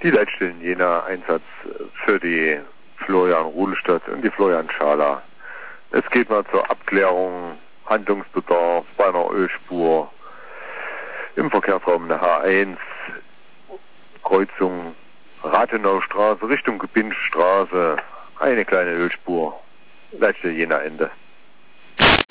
Die Leitstellen Jena, Einsatz für die Florian Ruhlstadt und die Florian Schala. Es geht mal zur Abklärung, Handlungsbedarf bei einer Ölspur im Verkehrsraum der H1, Kreuzung Rathenaustraße Richtung Gebindstraße, eine kleine Ölspur, Leitstelle Jena Ende.